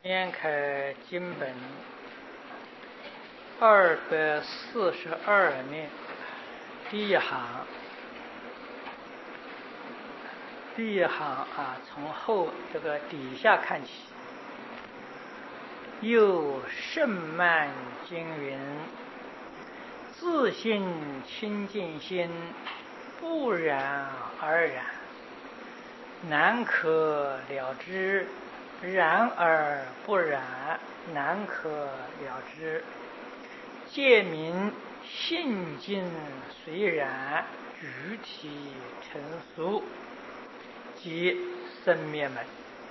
翻开经本242面第一行，从后这个底下看起。又甚曼经云：自性清净心，不染而染，难可了之；然而不染，难可了之。戒名性净虽然，具体成俗，即生灭门。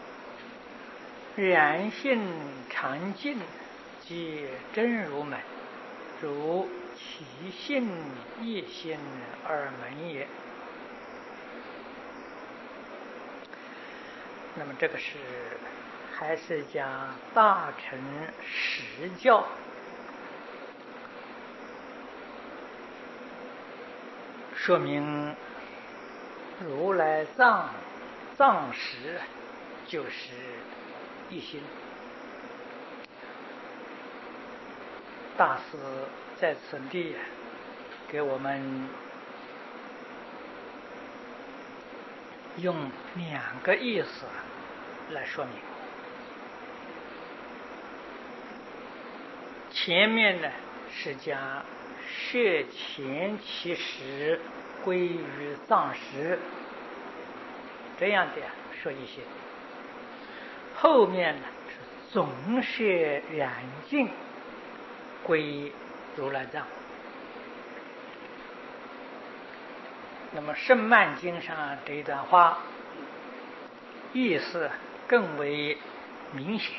然性常净，即真如门，如其性异性二门也。那么这个还是讲大乘实教，说明如来藏识就是一心。大师在此地给我们用2个意思来说明。前面呢是讲摄前其实归于藏识，这样的说一些。后面呢是总摄染净归如来藏。那么圣曼经上这一段话意思更为明显，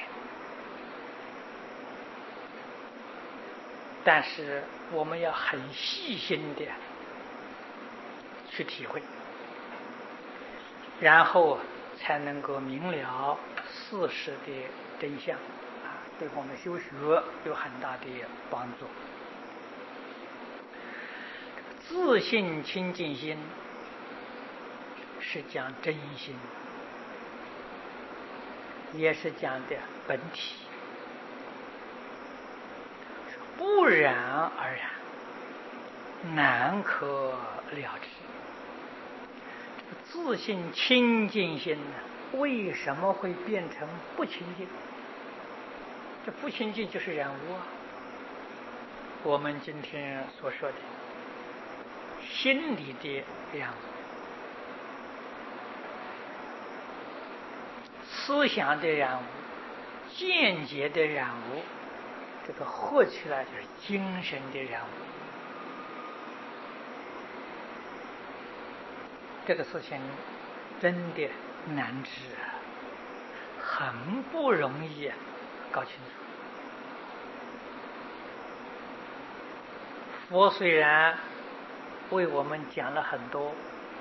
但是我们要很细心的去体会，然后才能够明了事实的真相，对我们修学有很大的帮助。自性清净心是讲真心，也是讲的本体，不染而染，难可了之。自性清净心为什么会变成不清净？这不清净就是染污啊。我们今天所说的心理的染污，思想的染污，见解的染污，这个合起来就是精神的染污。这个事情真的难治，很不容易搞清楚。佛虽然为我们讲了很多，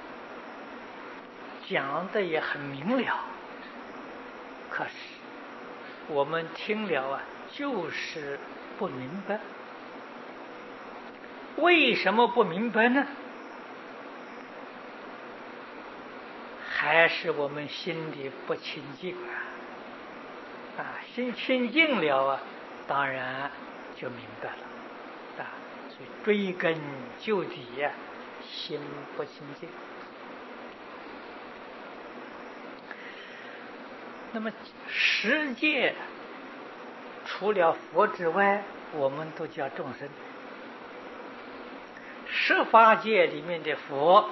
讲的也很明了，可是我们听了就是不明白。为什么不明白呢？还是我们心里不清净心清净了当然就明白了所以追根究底心不清净。那么十界除了佛之外，我们都叫众生。18界里面的佛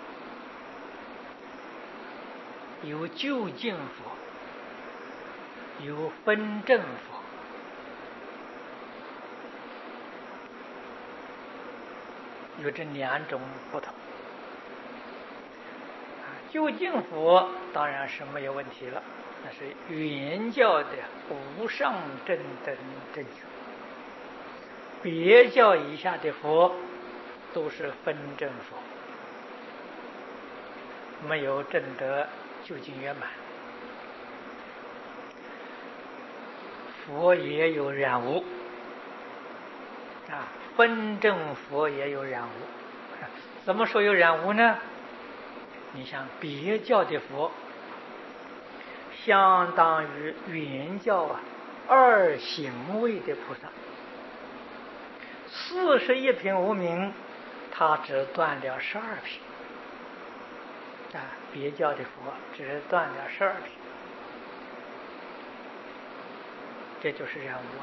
有究竟佛，有分正佛。有这2种不同。究竟佛当然是没有问题了，那是原教的无上正等正觉。别教以下的佛都是分正佛，没有证得究竟圆满。佛也有染污分正佛也有染污。怎么说有染污呢？你像别教的佛相当于原教二行位的菩萨。41品无明，他只断了12品。别教的佛只断了12品，这就是染污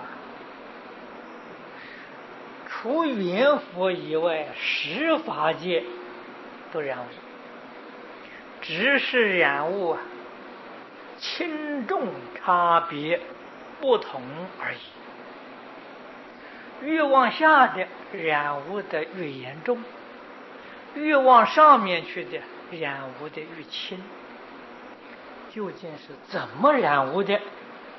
除圆佛以外，十法界不染污，只是染污轻重差别不同而已。越往下的染污的越严重，越往上面去的染污的越轻。究竟是怎么染污的？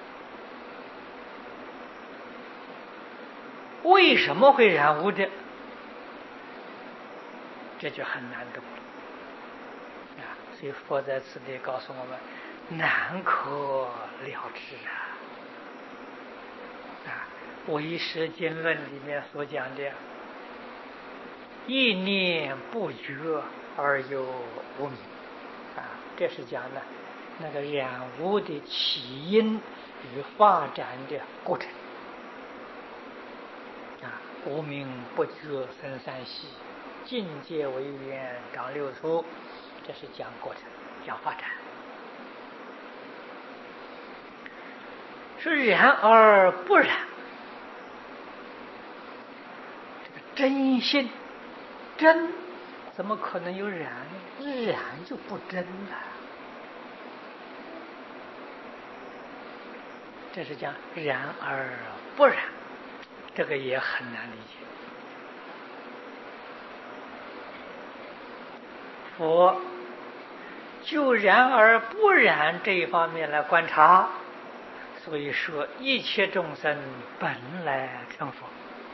为什么会染污的？这就很难懂了所以佛在此地告诉我们，难可了知唯识经论里面所讲的一念不觉而有无明这是讲的那个染污的起因与发展的过程无明不觉生三系，境界为缘长六出，这是讲过程，讲发展。是然而不然，这个真心真怎么可能有染呢？染就不真了。这是讲然而不然，这个也很难理解。佛就然而不然这一方面来观察，所以说一切众生本来成佛。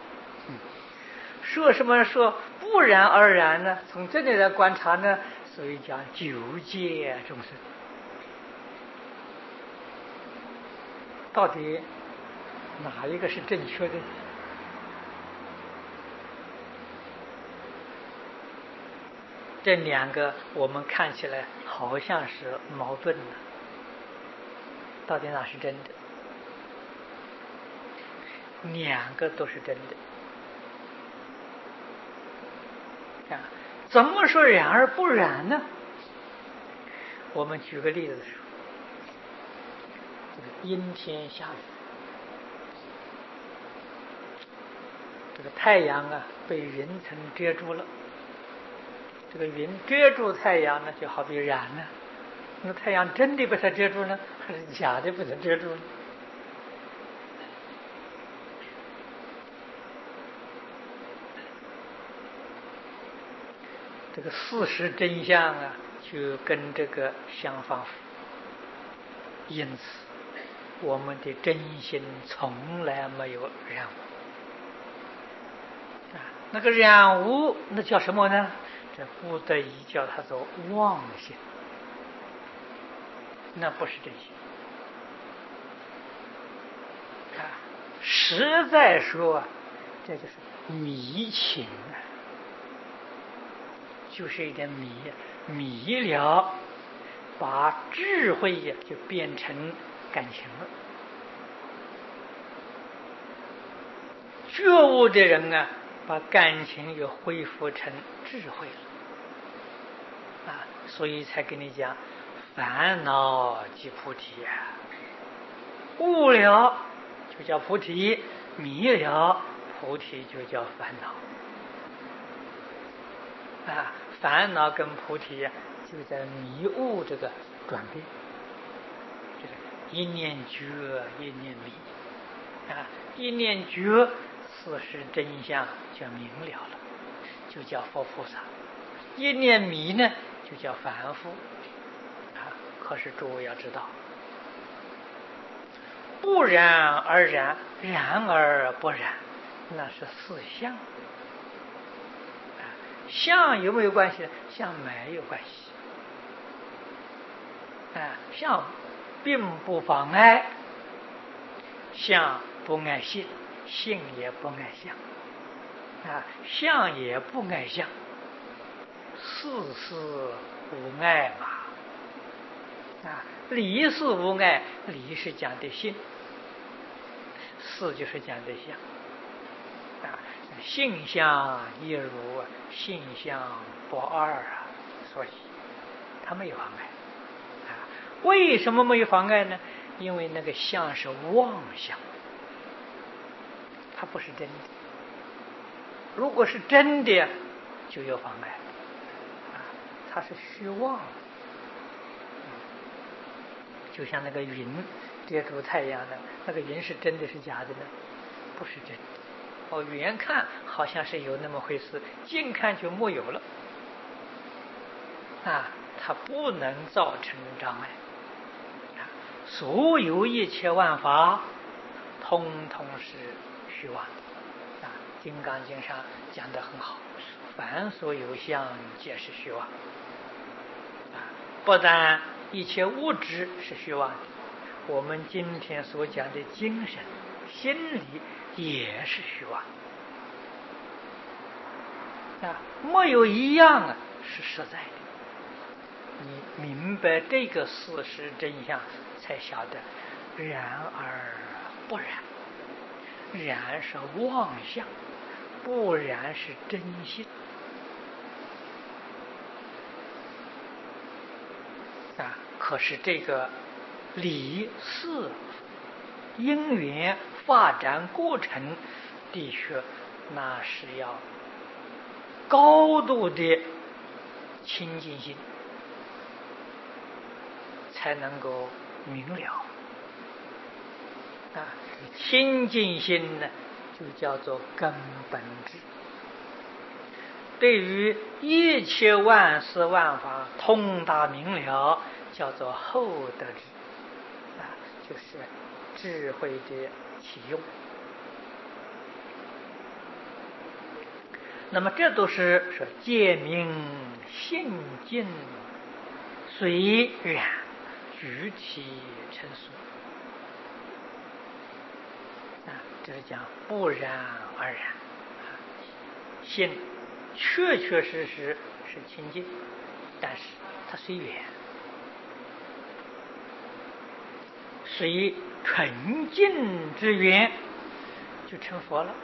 说什么说不然而然呢？从这里来观察呢，所以讲九界众生。到底哪一个是正确的？这两个我们看起来好像是矛盾的，到底哪是真的？两个都是真的怎么说然而不然呢？我们举个例子说，阴天下雨，这个太阳被云层遮住了，这个云遮住太阳呢，就好比染了。那太阳真的被它遮住呢，还是假的被它遮住呢？这个事实真相就跟这个相反符。因此我们的真心从来没有染污那个染污那叫什么呢？这不得已叫它做妄心，那不是真心实在说这就是迷情就是一点迷了，把智慧就变成感情了。觉悟的人把感情又恢复成智慧了所以才跟你讲烦恼即菩提悟了就叫菩提，迷了菩提就叫烦恼烦恼跟菩提就在迷悟这个转变，就是一念觉一念迷一念觉事实真相就明了了，就叫佛菩萨；一念迷呢，就叫凡夫可是诸位要知道，不然而然，然而不然，那是四相相有没有关系？相没有关系相并不妨碍，相不碍性，性也不碍相相也不碍相，事事无碍嘛离事无碍，离是讲的性，事就是讲的相。性相一如，性相不二啊，所以它没有妨碍。为什么没有妨碍呢？因为那个相是妄相，它不是真的。如果是真的，就有妨碍。它是虚妄，就像那个云遮住太阳的，那个云是真的是假的呢？不是真的。远看好像是有那么回事，近看就没有了。它不能造成障碍。所有一切万法，通通是虚妄。金刚经上讲得很好，凡所有相，皆是虚妄。不但一切物质是虚妄的，我们今天所讲的精神、心理也是虚妄。没有一样是实在的。你明白这个事实真相，才晓得然而不然。然是妄相，不然是真性。可是这个理事因缘发展过程，的确那是要高度的清净心才能够明了。清净心呢，就叫做根本智。对于一切万事万法通达明了，叫做后得智。就是智慧的启用。那么这都是说界明性净随然具体成熟。这是讲不然而然。性确确实实是清净，但是它随缘，随纯净之缘就成佛了。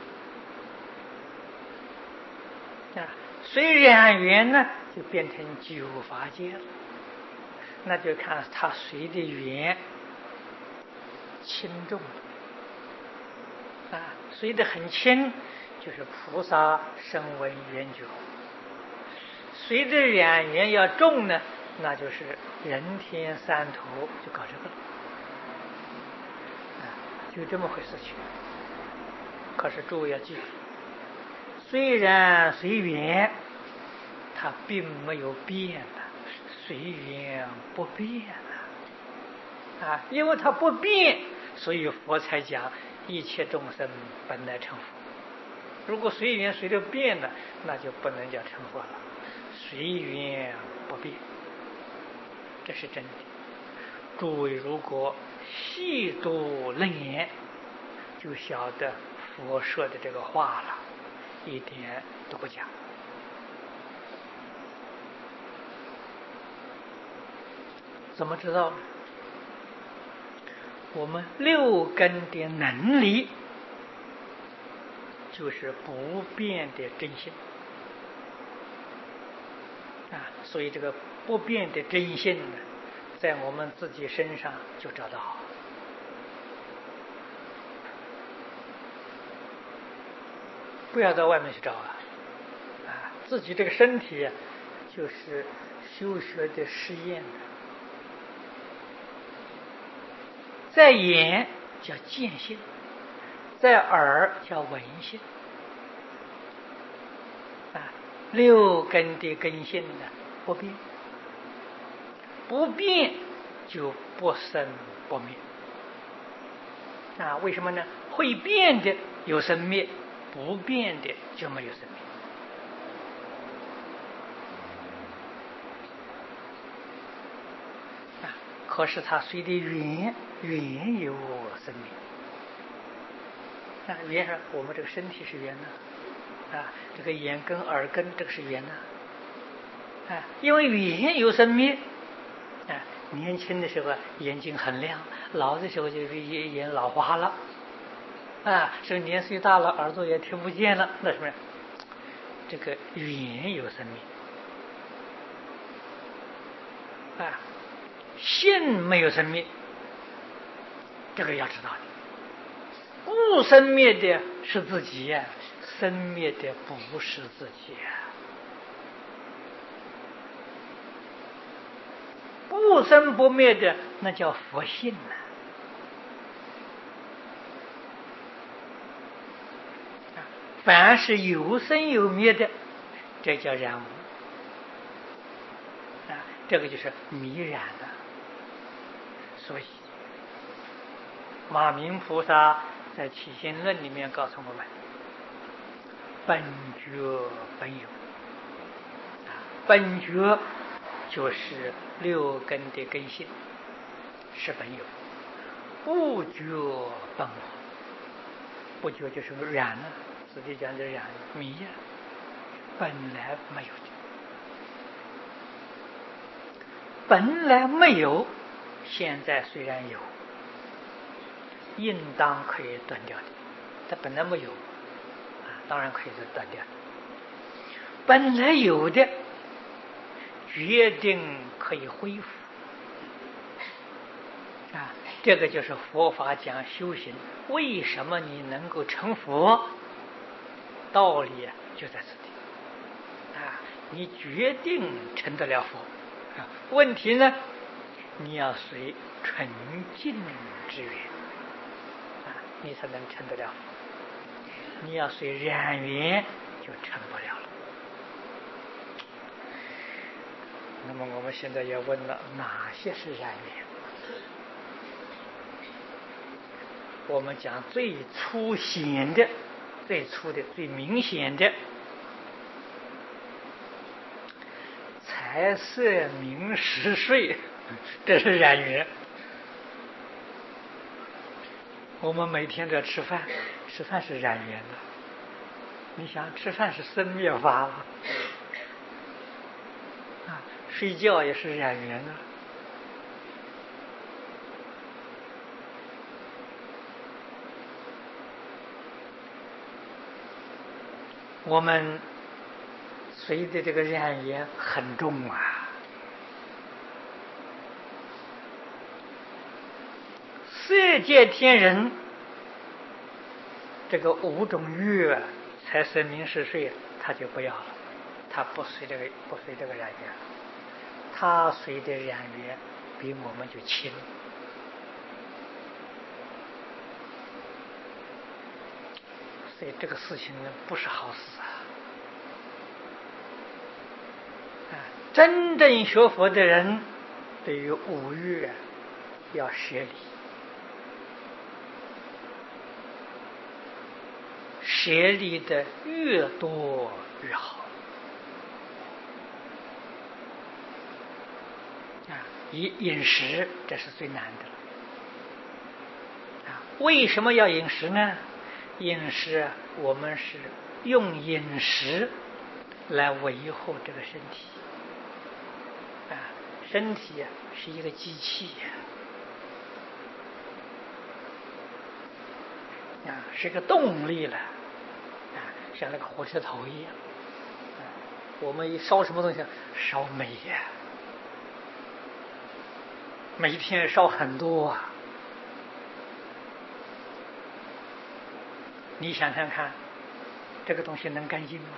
随染缘呢，就变成九法界了。那就看他随的缘轻重。随得很轻，就是菩萨声闻缘觉；随着染缘要重呢，那就是人天三途，就搞这个了。就这么回事情。可是诸位要记住，虽然随缘，它并没有变的，随缘不变的。因为它不变，所以佛才讲一切众生本来成佛。如果随缘随着变了，那就不能叫成佛了。随缘不变，这是真的。诸位如果细读楞严，就晓得佛说的这个话了，一点都不假。怎么知道呢？我们六根的能力，就是不变的真性。所以这个不变的真性呢，在我们自己身上就找到。不要到外面去找自己这个身体就是修学的实验。在眼叫见性，在耳叫闻性。六根的根性呢不变，不变就不生不灭。为什么呢？会变的有生灭，不变的就没有生灭。可是它随着缘有生命。缘上我们这个身体是缘呢，这个眼根耳根这个是缘呢。因为缘有生灭， 年轻的时候眼睛很亮，老的时候就眼老花了，所以年岁大了耳朵也听不见了，那什么？这个语言有生命，心没有生命，这个要知道的。不生灭的是自己呀，生灭的不是自己呀。不生不灭的那叫佛性呐。凡是有生有灭的，这叫染污。这个就是迷染了。所以马明菩萨在《起心论》里面告诉我们：本觉本有。本觉就是六根的根性，是本有；不觉本我。不觉就是染了，实际讲是染迷呀，本来没有的。本来没有，现在虽然有，应当可以断掉的。它本来没有，当然可以是断掉的。本来有的，决定可以恢复。这个就是佛法讲修行，为什么你能够成佛？道理就在此地。你决定成得了佛。问题呢，你要随纯净之缘，你才能成得了佛。你要随染缘，就成不了了。那么我们现在要问了，哪些是染缘？我们讲最粗显的、最粗的、最明显的，财色名食睡，这是染缘。我们每天在吃饭，吃饭是染缘的。你想，吃饭是生灭法了，睡觉也是染缘啊。我们随的这个染缘很重啊。色界天人，这个五种欲，财色名食睡，他就不要了，他不随这个染缘，他随的染缘比我们就轻。所以这个事情呢，不是好事啊！真正学佛的人，对于五欲要舍离，舍离的越多越好。饮食这是最难的了。为什么要饮食呢？饮食我们是用饮食来维护这个身体。身体是一个机器是一个动力了，像那个火车头一样。我们一烧什么东西？烧煤呀，每天烧很多啊。你想想看，这个东西能干净吗？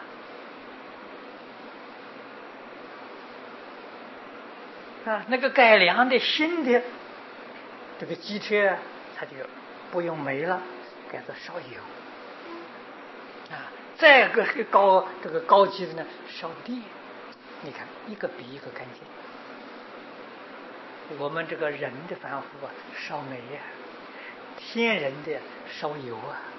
那个改良的新的这个机车，它就不用煤了，改做烧油。再个高级的呢，烧电。你看一个比一个干净。我们这个人的凡夫烧煤呀，天人的烧油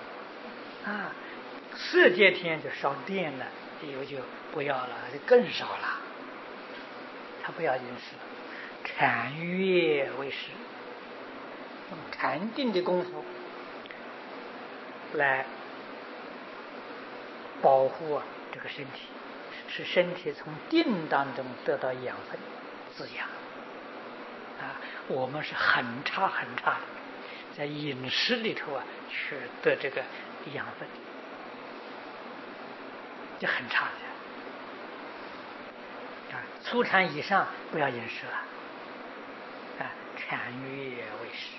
色界天就烧电了，油就不要了，就更少了。他不要饮食，禅悦为食，用禅定的功夫来保护这个身体，使身体从定当中得到养分滋养。 我们是很差很差的，在饮食里头去得这个养分，就很差的。初禅以上不要饮食了，禅悦为食。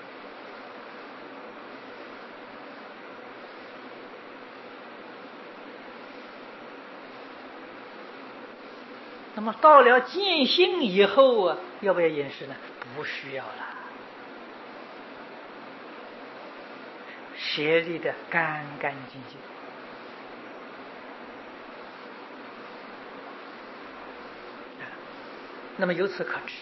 那么到了见性以后要不要饮食呢？不需要了，舍离的干干净净。那么由此可知，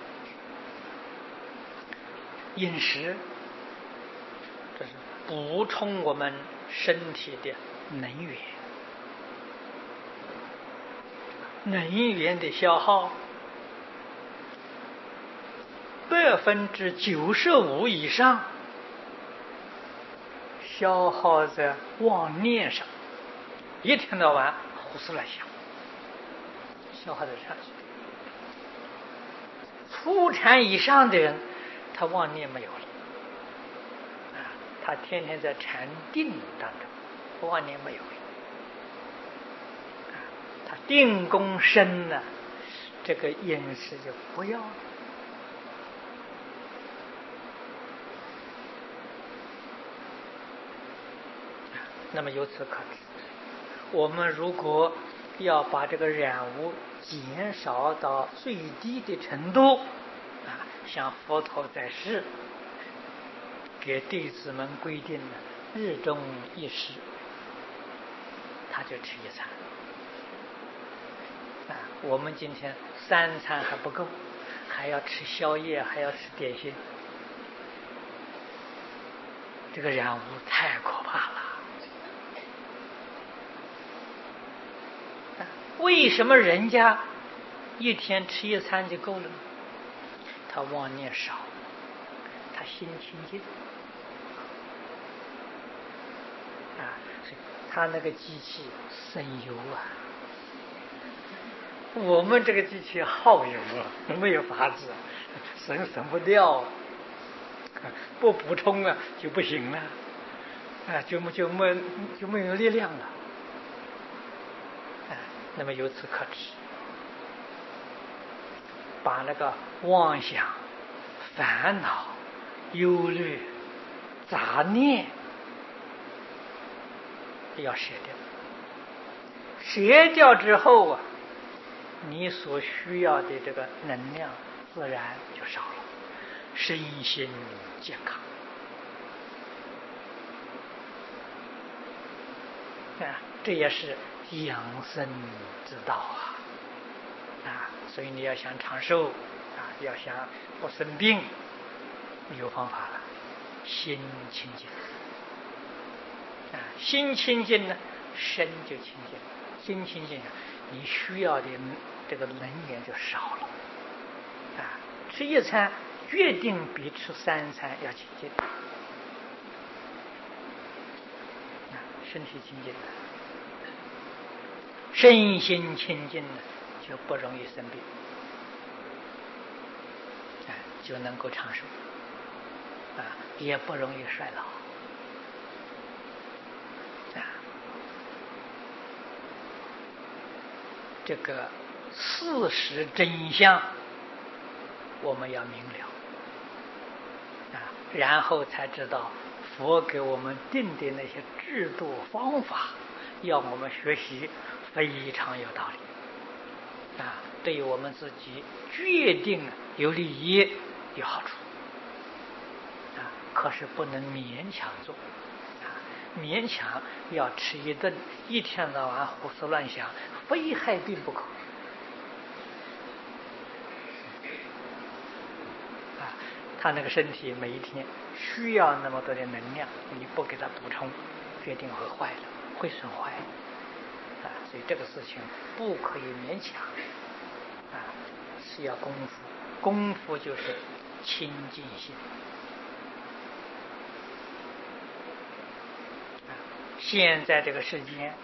饮食这是补充我们身体的能源，能源的消耗95%以上消耗在妄念上，一天到晚胡思乱想，消耗在上去。初禅以上的人，他妄念没有了，他天天在禅定当中，妄念没有了，他定功深了，这个饮食就不要了。那么由此可知，我们如果要把这个染污减少到最低的程度，像佛陀在世给弟子们规定的日中一食，他就吃一餐。我们今天3餐还不够，还要吃宵夜，还要吃点心，这个染污太可怕了。为什么人家一天吃一餐就够了呢？他妄念少，他心清净，所以他那个机器省油我们这个机器耗油没有法子，省不掉不补充就不行了，就没有力量了。那么由此可知，把那个妄想、烦恼、忧虑、杂念要舍掉。舍掉之后你所需要的这个能量自然就少了，身心健康。这也是养生之道所以你要想长寿要想不生病，有方法了，心清净心清净呢，身就清净，心清净你需要的这个能源就少了吃一餐决定比吃3餐要清净身体清净了，身心清净了，就不容易生病就能够长寿也不容易衰老这个事实真相我们要明了然后才知道佛给我们定的那些制度方法，要我们学习非常有道理对我们自己决定有利益有好处可是不能勉强做勉强要吃一顿，一天到晚胡思乱想，非害病不可他那个身体每一天需要那么多的能量，你不给他补充，决定会坏了，会损坏所以这个事情不可以勉强是要功夫，功夫就是清净心现在这个世间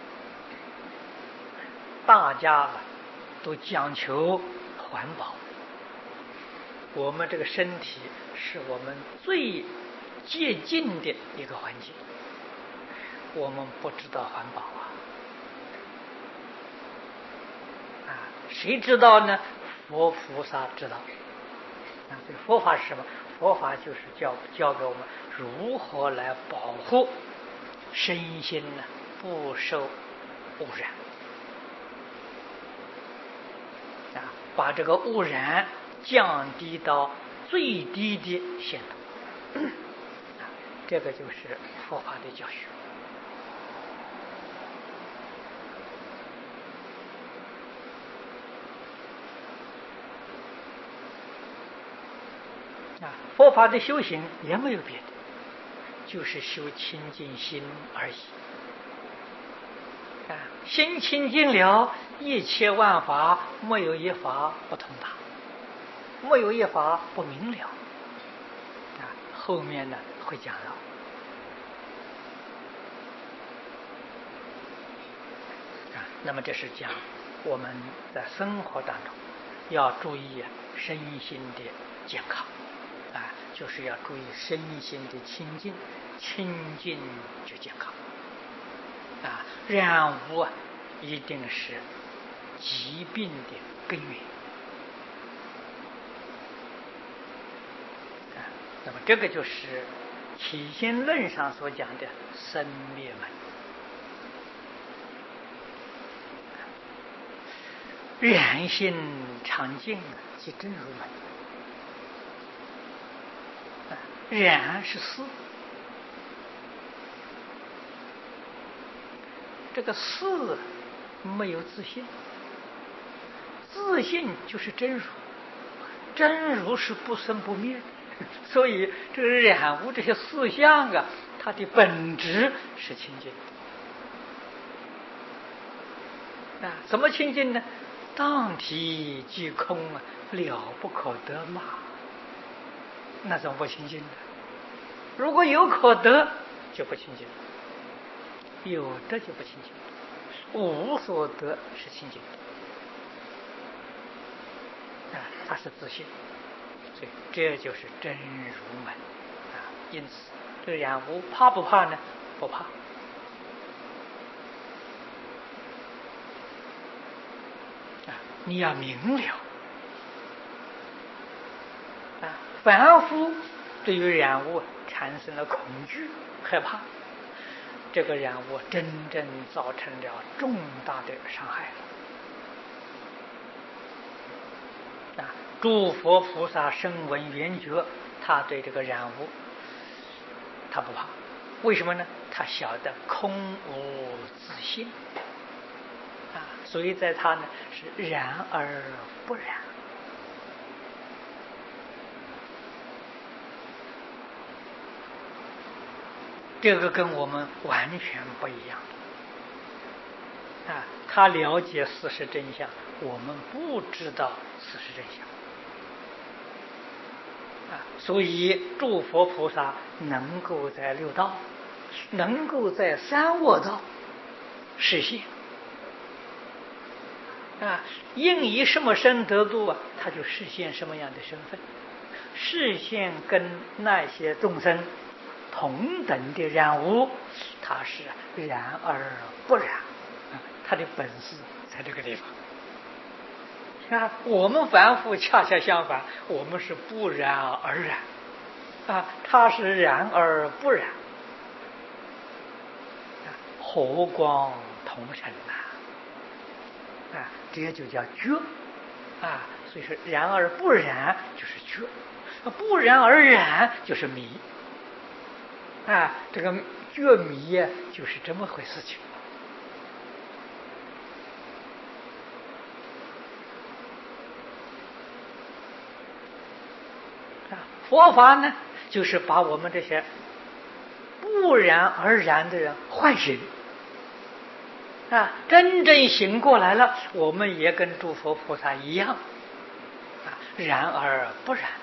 大家都讲求环保我们这个身体是我们最接近的一个环境，我们不知道环保谁知道呢？佛菩萨知道。这佛法是什么？佛法就是教给我们如何来保护身心呢，不受污染把这个污染降低到最低的限度这个就是佛法的教学。佛法的修行也没有别的，就是修清净心而已。心清净了，一切万法没有一法不通达，没有一法不明了。后面呢会讲到。那么这是讲我们在生活当中要注意身心的健康就是要注意身心的清净，清净就健康染污一定是疾病的根源那么这个就是起心论上所讲的生灭门。染性常净即真如门。染是思，这个思没有自信，自信就是真如，真如是不生不灭的，所以这个染污这些思想它的本质是清净怎么清净呢？当体即空了不可得嘛，那怎么不清净呢？如果有可得就不清净，有得就不清净，无所得是清净它是自信，所以这就是真如门因此这个染污怕不怕呢？不怕你要明了凡夫对于染污产生了恐惧害怕，这个染污真正造成了重大的伤害诸佛菩萨声闻缘觉，他对这个染污他不怕，为什么呢？他晓得空无自性所以在他呢是然而不染这个跟我们完全不一样他了解事实真相，我们不知道事实真相所以诸佛菩萨能够在六道，能够在三恶道实现应以什么身得度他就实现什么样的身份，实现跟那些众生同等的染污，他是然而不染他的本事在这个地方我们凡夫恰恰相反，我们是不染而染他是然而不染和光同尘这就叫觉所以说然而不染就是觉，不染而染就是迷这个觉迷就是这么回事情佛法呢就是把我们这些不染而染的人唤醒真正醒过来了，我们也跟诸佛菩萨一样然而不染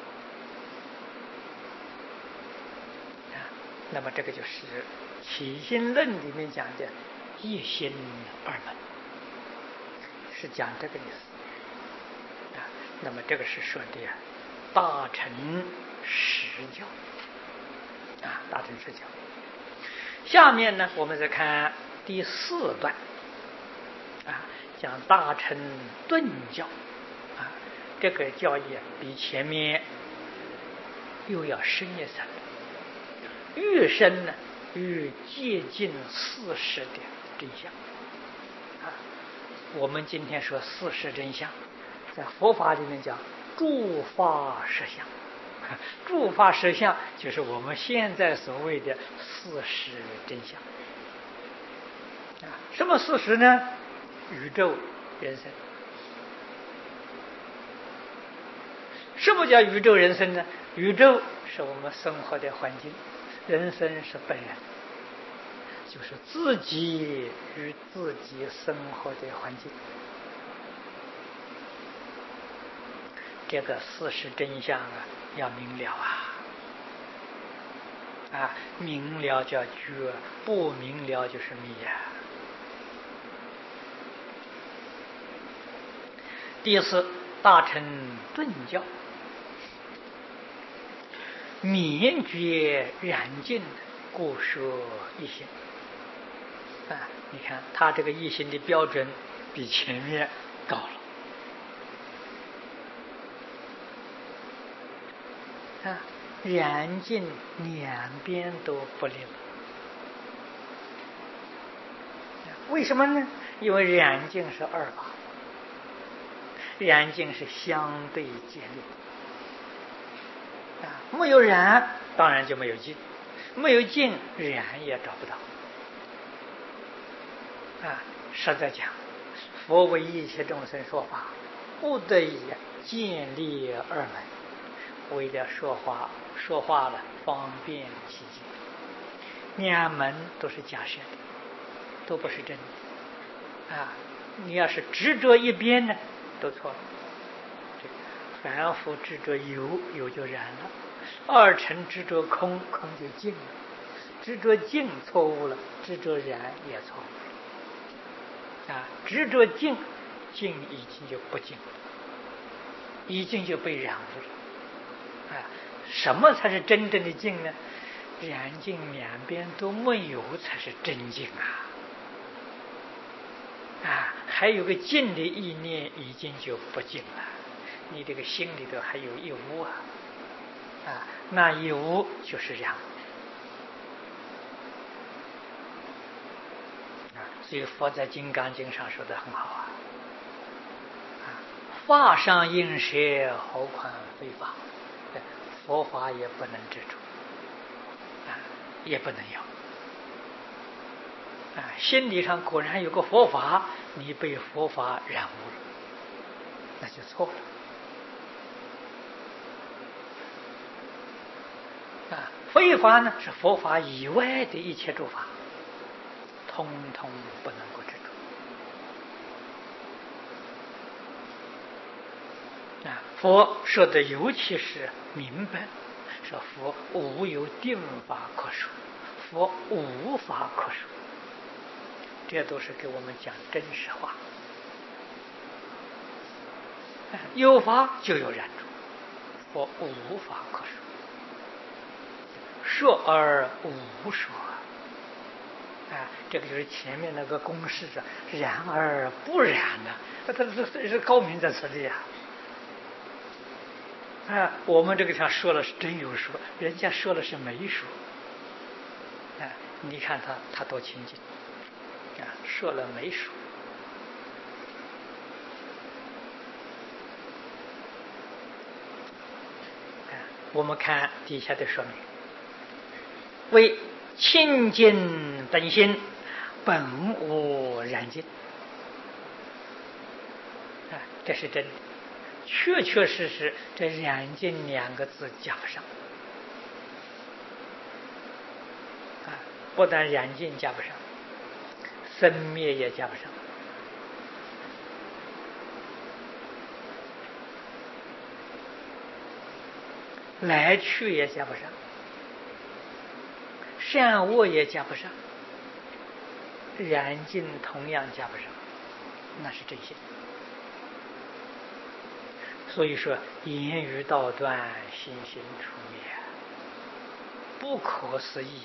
那么这个就是起心论里面讲的一心二门，是讲这个意思那么这个是说的大乘实教啊，大乘实教。下面呢，我们再看第4段啊，讲大乘顿教啊，这个教义比前面又要深一层，越深呢越接近40的真相啊。我们今天说40真相，在佛法里面讲诸法实相，诸法实相就是我们现在所谓的40真相啊。什么40呢？宇宙人生。什么叫宇宙人生呢？宇宙是我们生活的环境，人生是本人，就是自己与自己生活的环境。这个40真相啊，要明了啊！明了叫觉，不明了就是迷呀。第4，大乘顿教，灭绝染尽，故说一心啊！你看他这个一心的标准比前面高了啊！染尽两边都不灵了，为什么呢？因为染尽是二法，染尽是相对建立啊，没有染当然就没有尽，没有尽染也找不到啊。实在讲，佛为一切众生说法，不得已建立二门，为了说话了方便起见，两门都是假设的，都不是真的啊。你要是执着一边呢，都错了。凡夫执着有，有就染了；二乘执着空，空就净了；执着净错误了，执着染也错误啊。执着净，净已经就不净了，已经就被染污了啊。什么才是真正的净呢？染净两边都没有，才是真净啊！还有个净的意念，已经就不净了。你这个心里头还有一无啊，那一无就是染污啊。所以佛在《金刚经》上说的很好啊，法上应舍，何况非法？佛法也不能执着也不能要心理上果然有个佛法，你被佛法染污了，那就错了非法呢是佛法以外的一切诸法，通通不能够执着佛说的尤其是明白，说佛无有定法可说，佛无法可说，这都是给我们讲真实话。有法就有染着，佛无法可说，说而无说这个就是前面那个公式的然而不然它是高明在此地我们这个上说了是真有说，人家说了是没说你看他多清净说了没说我们看底下的说明，为清净本心，本无染尽这是真的，确确实实这染尽2个字加不上不但染尽加不上，生灭也加不上来去也加不上，善恶也加不上，染尽同样加不上，那是真心。 所以说言语道断，心行处灭，不可思议。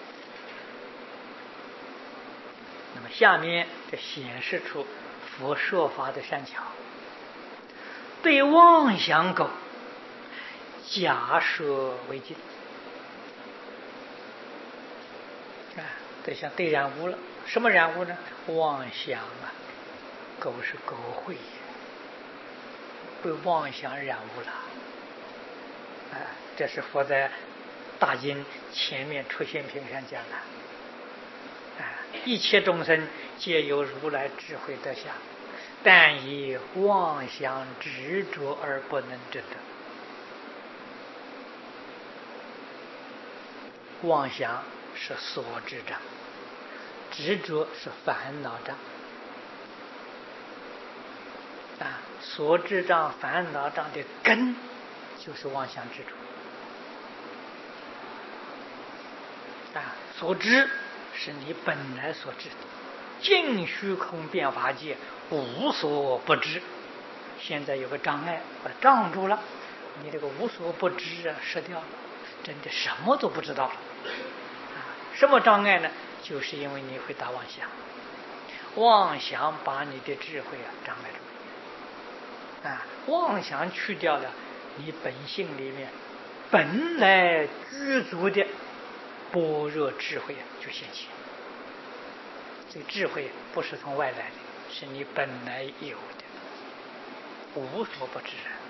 那么下面这显示出佛说法的善巧，对妄想狗假设为禁。这像对染污了，什么染污呢？妄想啊，狗是狗慧，被妄想染污了。这是佛在大经前面出现品上讲的。一切众生皆有如来智慧德相，但以妄想执着而不能证得。妄想是所知障，执着是烦恼障。所知障、烦恼障的根就是妄想执着。所知是你本来所知的，尽虚空变法界无所不知。现在有个障碍把它障住了，你这个无所不知失掉了，真的什么都不知道了。什么障碍呢？就是因为你会打妄想，妄想把你的智慧障碍住。妄想去掉了，你本性里面本来具足的般若智慧就现起。这智慧不是从外来的，是你本来有的，无所不知。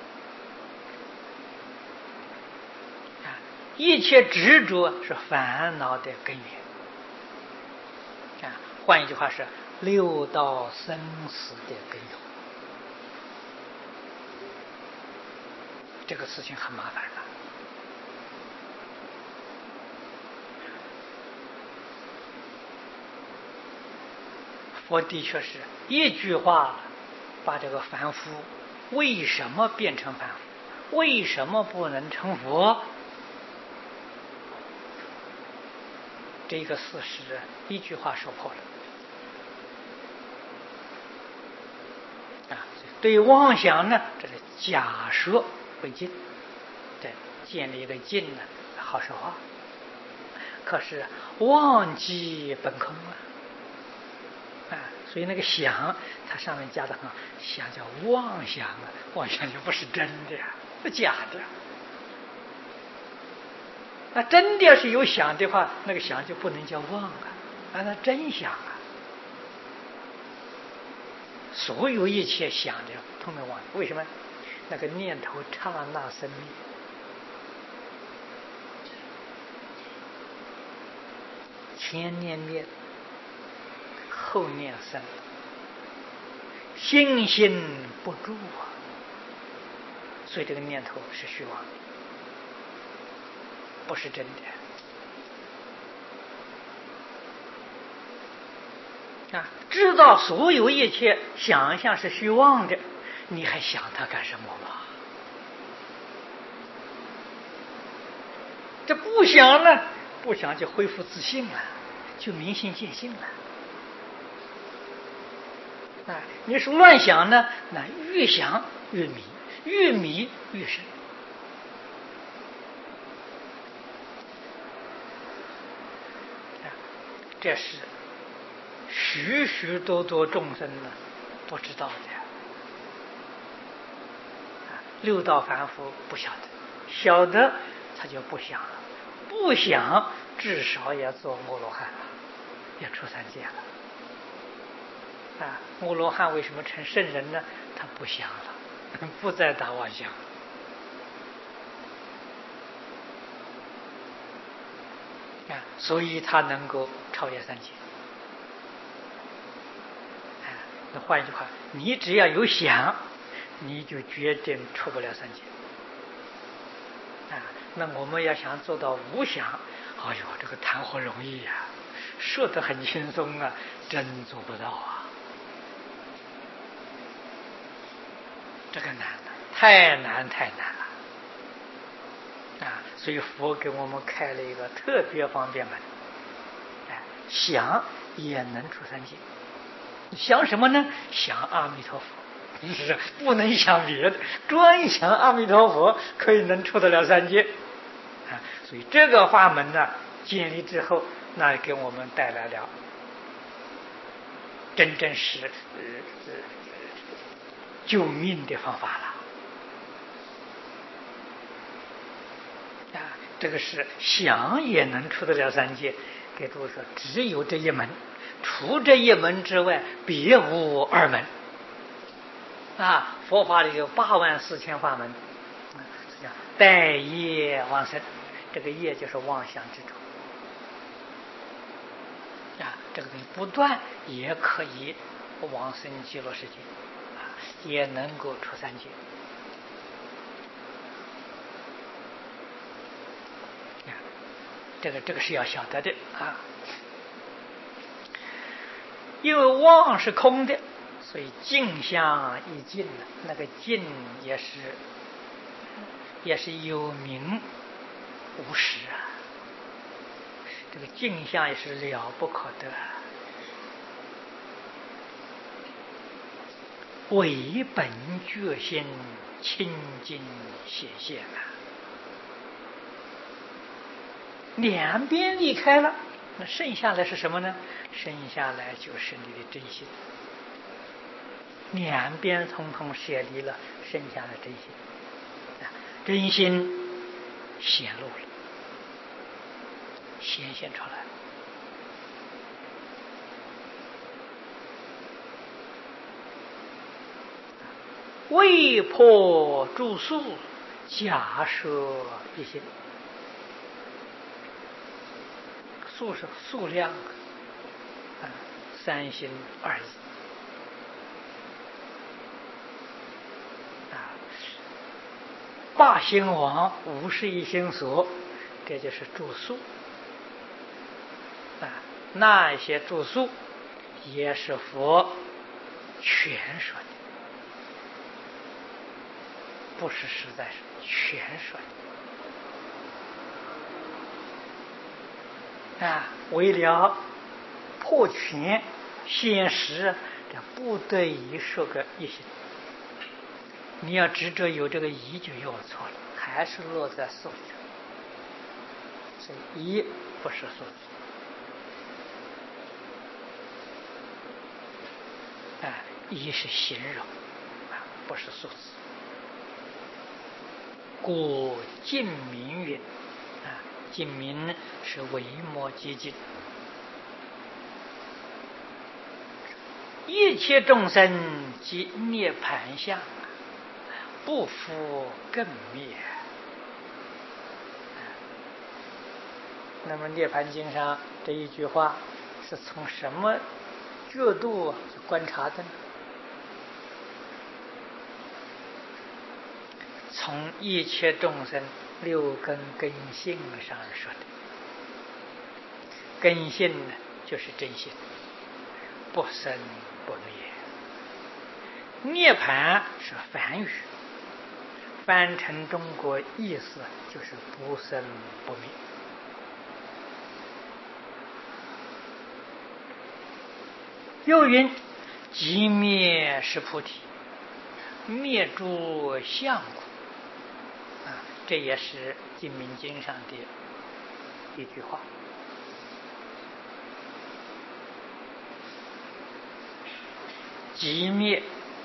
一切执着是烦恼的根源。换一句话是六道生死的根源。这个事情很麻烦了。佛的确是一句话把这个凡夫为什么变成凡夫，为什么不能成佛，这个事实一句话说破了。对妄想呢，这是假设为禁，对，建立一个禁呢，好说话。可是忘记本空所以那个想，它上面加的很好，想叫妄想妄想就不是真的是假的。那真的要是有想的话，那个想就不能叫妄那真想所有一切想的通通妄。为什么？那个念头刹那生灭，前念灭，后念生，心心不住所以这个念头是虚妄的，不是真的。知道所有一切想象是虚妄的，你还想它干什么嘛？这不想呢，不想就恢复自信了，就明心见性了。你是乱想呢，那越想越迷，越迷越深。这是许许多多众生呢不知道的。六道凡夫不晓得，晓得他就不想了，不想至少也做阿罗汉了，也出三界了。阿罗汉为什么成圣人呢？他不想了，不再打妄想。所以他能够超越三界。那换一句话，你只要有想，你就决定出不了三界。那我们要想做到无想，哎呦，这个谈何容易呀！说得很轻松真做不到这个难了，太难了。所以佛给我们开了一个特别方便门。想也能出三界。想什么呢？想阿弥陀佛， 是不能想别的，专想阿弥陀佛，可以能出得了三界啊。所以这个法门呢，建立之后，那给我们带来了真正是救命的方法了啊！这个是想也能出得了三界。给诸位说，只有这一门，除这一门之外，别无二门啊！佛法里有84000法门，叫待业往生，这个业就是妄想之中啊，这个东西不断也可以往生极乐世界啊，也能够出三界啊，这个是要晓得的啊。因为妄是空的，所以净相一尽了，那个尽也是有名无实啊。这个净相也是了不可得，为本觉心清净显现啊，两边离开了，那剩下来是什么呢？剩下来就是你的真心，两边统统舍离了，剩下的真心啊，真心显露了，显现出来了。未破诸数，假设一心。数是数量啊，三心二意啊。八心王无是一心所，这就是住宿啊。那些住宿也是佛全说的，不是实在是全说的啊。为了破全现实，这不得已说个一心。你要执着有这个疑，就又错了，还是落在数字。所以一不是数字，一是形容不是数字。故净明云净明是微末接近，一切众生即涅盘相，不复更灭。那么《涅盘经》上这一句话是从什么角度去观察的呢？从一切众生六根根性上说的。根性呢，就是真心，不生不灭。涅盘是梵语，翻成中国意思就是不生不灭。又云：即灭是菩提，灭诸相苦。这也是《净明经》上的一句话。即灭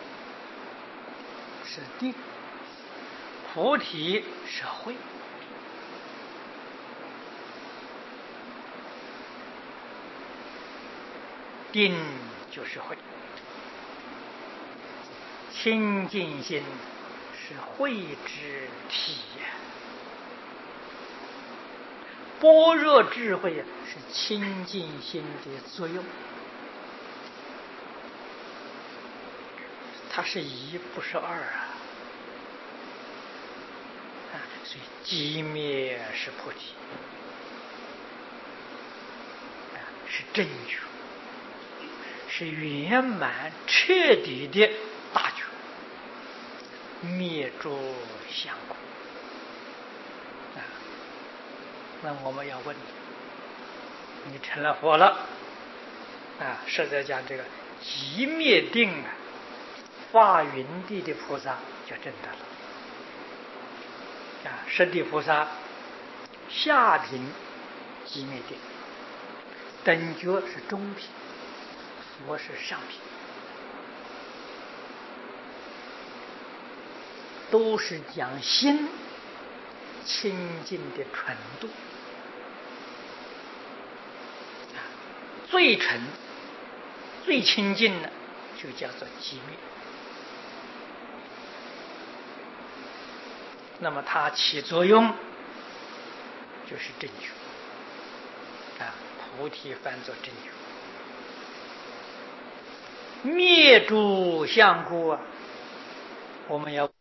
是定，菩提是慧。定就是慧，清净心是慧之体呀。般若智慧是清净心的作用，它是一不是二所以即灭是菩提是正觉，是圆满彻底的大觉，灭诸相苦那我们要问你成了佛了实在讲这个即灭定发云地的菩萨就证得了。十地菩萨下品即灭定，等觉是中品，佛是上品，都是讲心清净的纯度。最纯最清净的就叫做寂灭。那么它起作用就是正觉菩提翻作正觉。灭诸相故我们要